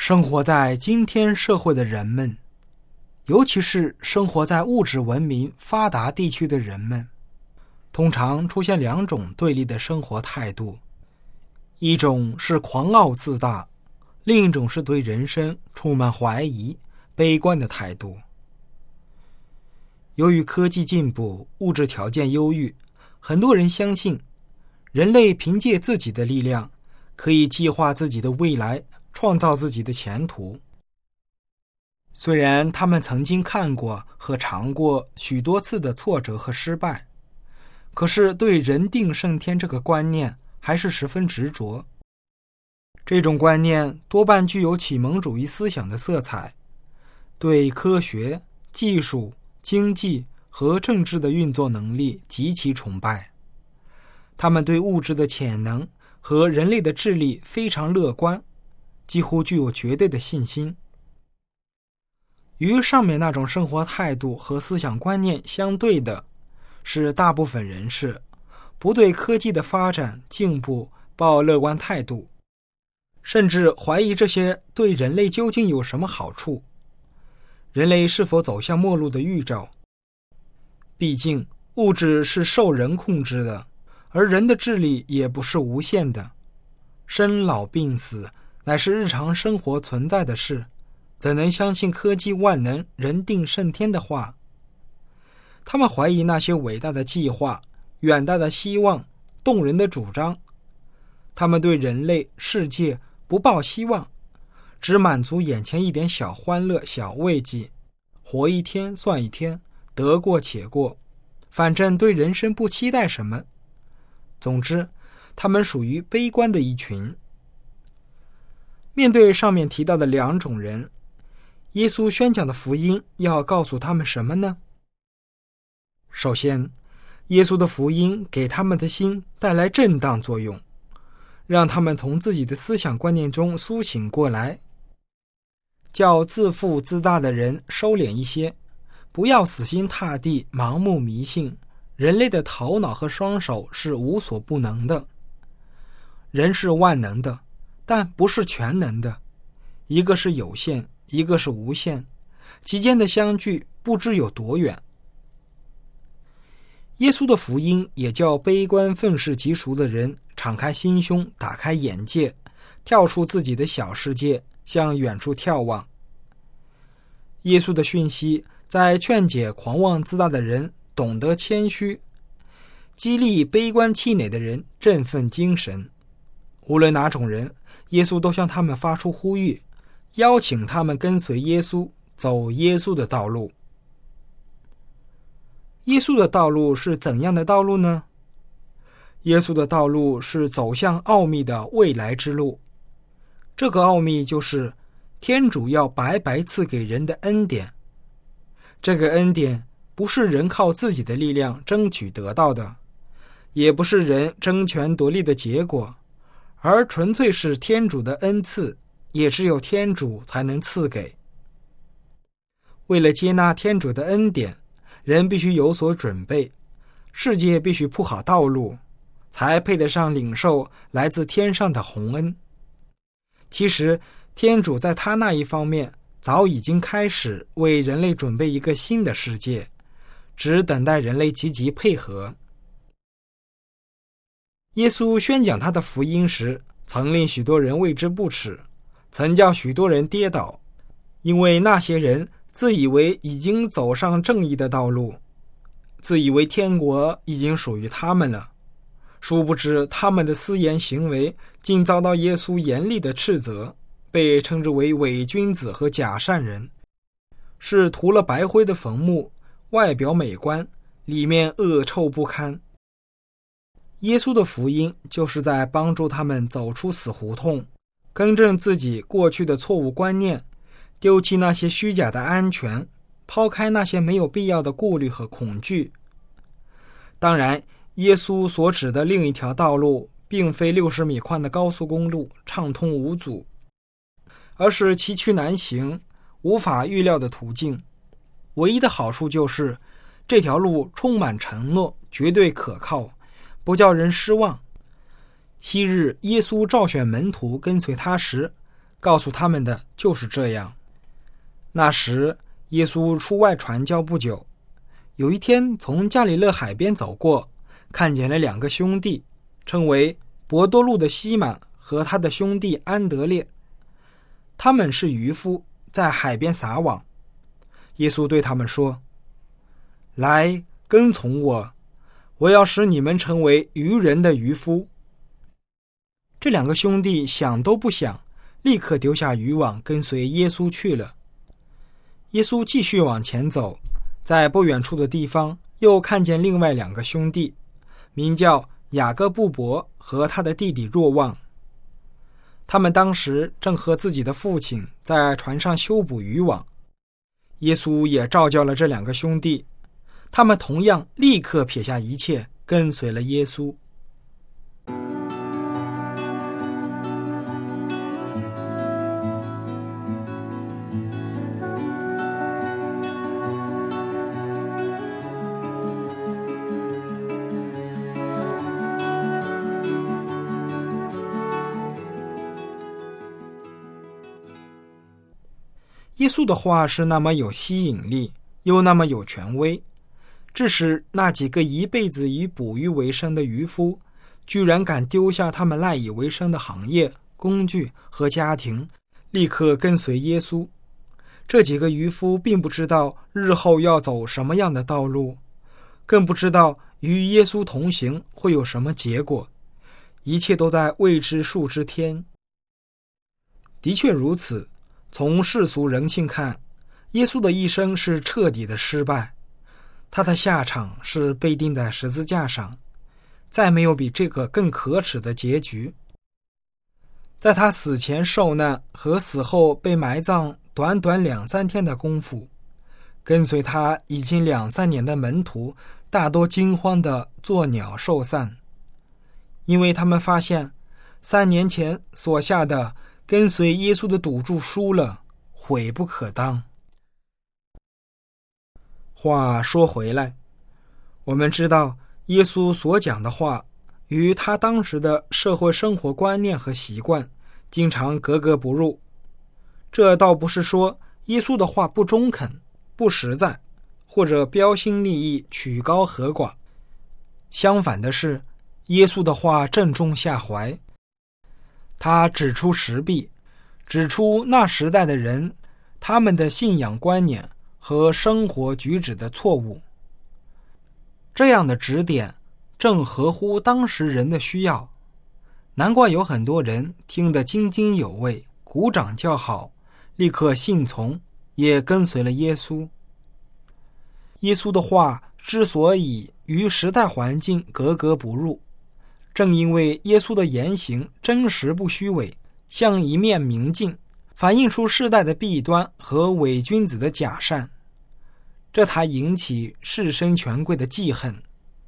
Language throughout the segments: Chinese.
生活在今天社会的人们，尤其是生活在物质文明发达地区的人们，通常出现两种对立的生活态度，一种是狂傲自大，另一种是对人生充满怀疑、悲观的态度。由于科技进步，物质条件优越，很多人相信人类凭借自己的力量可以计划自己的未来，创造自己的前途。虽然他们曾经看过和尝过许多次的挫折和失败，可是对人定胜天这个观念还是十分执着。这种观念多半具有启蒙主义思想的色彩，对科学、技术、经济和政治的运作能力极其崇拜。他们对物质的潜能和人类的智力非常乐观，几乎具有绝对的信心。与上面那种生活态度和思想观念相对的，是大部分人士不对科技的发展进步抱乐观态度，甚至怀疑这些对人类究竟有什么好处，人类是否走向末路的预兆。毕竟物质是受人控制的，而人的智力也不是无限的，生老病死乃是日常生活存在的事，怎能相信科技万能、人定胜天的话？他们怀疑那些伟大的计划、远大的希望、动人的主张。他们对人类世界不抱希望，只满足眼前一点小欢乐、小慰藉，活一天算一天，得过且过，反正对人生不期待什么。总之，他们属于悲观的一群。面对上面提到的两种人，耶稣宣讲的福音要告诉他们什么呢？首先，耶稣的福音给他们的心带来震荡作用，让他们从自己的思想观念中苏醒过来，叫自负自大的人收敛一些，不要死心塌地、盲目迷信人类的头脑和双手是无所不能的。人是万能的，但不是全能的，一个是有限，一个是无限，其间的相距不知有多远。耶稣的福音也叫悲观愤世嫉俗的人敞开心胸，打开眼界，跳出自己的小世界，向远处眺望。耶稣的讯息在劝解狂妄自大的人懂得谦虚，激励悲观气馁的人振奋精神。无论哪种人，耶稣都向他们发出呼吁，邀请他们跟随耶稣，走耶稣的道路。耶稣的道路是怎样的道路呢？耶稣的道路是走向奥秘的未来之路。这个奥秘就是天主要白白赐给人的恩典。这个恩典不是人靠自己的力量争取得到的，也不是人争权夺利的结果，而纯粹是天主的恩赐，也只有天主才能赐给。为了接纳天主的恩典，人必须有所准备，世界必须铺好道路，才配得上领受来自天上的洪恩。其实天主在他那一方面早已经开始为人类准备一个新的世界，只等待人类积极配合。耶稣宣讲他的福音时，曾令许多人为之不耻，曾叫许多人跌倒，因为那些人自以为已经走上正义的道路，自以为天国已经属于他们了，殊不知他们的思言行为竟遭到耶稣严厉的斥责，被称之为伪君子和假善人，是涂了白灰的坟墓，外表美观，里面恶臭不堪。耶稣的福音就是在帮助他们走出死胡同，更正自己过去的错误观念，丢弃那些虚假的安全，抛开那些没有必要的顾虑和恐惧。当然，耶稣所指的另一条道路并非60米宽的高速公路，畅通无阻，而是崎岖难行、无法预料的途径。唯一的好处就是这条路充满承诺，绝对可靠，不叫人失望。昔日耶稣召选门徒跟随他时， 告诉他们的就是这样。那时耶稣出外传教不久，有一天从加里勒海边走过，看见了2个兄弟，称为伯多禄的西满和他的兄弟安德烈，他们是渔夫，在海边撒网。耶稣对他们说：来，跟从我，我要使你们成为渔人的渔夫。这2个兄弟想都不想，立刻丢下渔网，跟随耶稣去了。耶稣继续往前走，在不远处的地方又看见另外2个兄弟，名叫雅各布伯和他的弟弟若望。他们当时正和自己的父亲在船上修补渔网。耶稣也召叫了这2个兄弟，他们同样立刻撇下一切，跟随了耶稣。耶稣的话是那么有吸引力，又那么有权威，致使那几个一辈子以捕鱼为生的渔夫，居然敢丢下他们赖以为生的行业、工具和家庭，立刻跟随耶稣。这几个渔夫并不知道日后要走什么样的道路，更不知道与耶稣同行会有什么结果，一切都在未知数之天。的确如此，从世俗人性看，耶稣的一生是彻底的失败，他的下场是被钉在十字架上，再没有比这个更可耻的结局。在他死前受难和死后被埋葬短短2-3天的功夫，跟随他已经2-3年的门徒大多惊慌地作鸟兽散，因为他们发现3年前所下的跟随耶稣的赌注输了，悔不可当。话说回来，我们知道耶稣所讲的话与他当时的社会生活观念和习惯经常格格不入。这倒不是说耶稣的话不中肯、不实在，或者标新立异、曲高和寡。相反的是，耶稣的话正中下怀。他指出时弊，指出那时代的人他们的信仰观念和生活举止的错误。这样的指点正合乎当时人的需要，难怪有很多人听得津津有味，鼓掌叫好，立刻信从，也跟随了耶稣。耶稣的话之所以与时代环境格格不入，正因为耶稣的言行真实不虚伪，像一面明镜，反映出世代的弊端和伪君子的假善，这才引起士绅权贵的忌恨。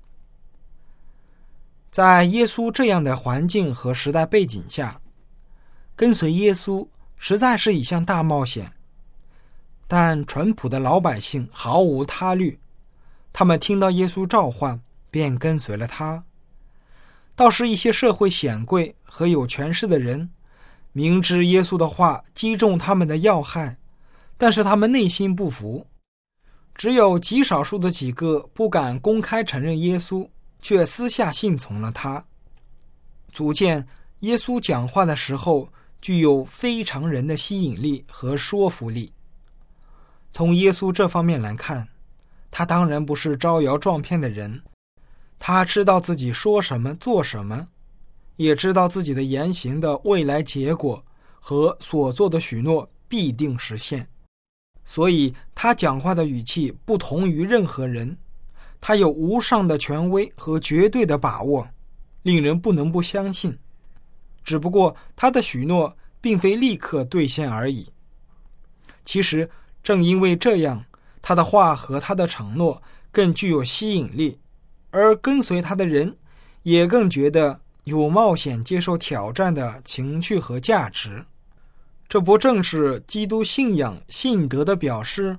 在耶稣这样的环境和时代背景下，跟随耶稣实在是一项大冒险，但淳朴的老百姓毫无他虑，他们听到耶稣召唤便跟随了他。倒是一些社会显贵和有权势的人，明知耶稣的话击中他们的要害，但是他们内心不服。只有极少数的几个不敢公开承认耶稣，却私下信从了他，足见耶稣讲话的时候具有非常人的吸引力和说服力。从耶稣这方面来看，他当然不是招摇撞骗的人，他知道自己说什么做什么，也知道自己的言行的未来结果和所做的许诺必定实现，所以他讲话的语气不同于任何人，他有无上的权威和绝对的把握，令人不能不相信。只不过他的许诺并非立刻兑现而已。其实正因为这样，他的话和他的承诺更具有吸引力，而跟随他的人也更觉得有冒险接受挑战的情趣和价值。这不正是基督信仰信德的表示？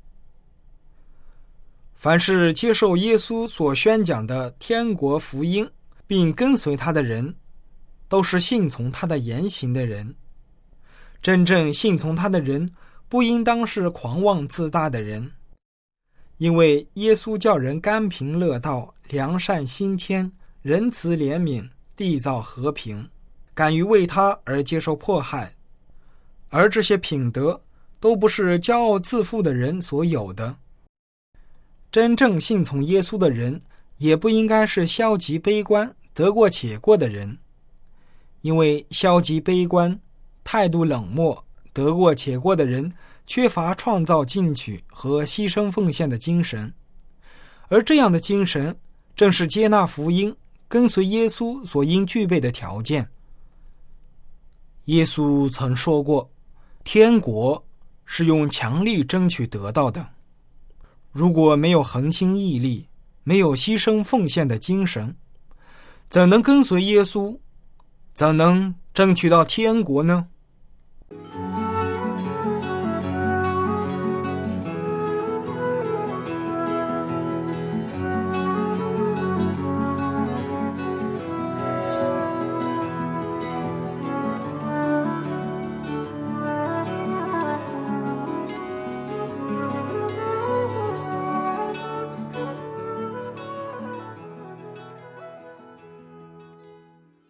凡是接受耶稣所宣讲的天国福音并跟随他的人，都是信从他的言行的人。 真正信从他的人，不应当是狂妄自大的人，因为耶稣叫人甘平乐道，良善心谦，仁慈怜悯，缔造和平，敢于为他而接受迫害。而这些品德都不是骄傲自负的人所有的。真正信从耶稣的人，也不应该是消极悲观、得过且过的人，因为消极悲观、态度冷漠、得过且过的人缺乏创造进取和牺牲奉献的精神，而这样的精神正是接纳福音、跟随耶稣所应具备的条件。耶稣曾说过，天国是用强力争取得到的。如果没有恒心毅力，没有牺牲奉献的精神，怎能跟随耶稣？怎能争取到天国呢？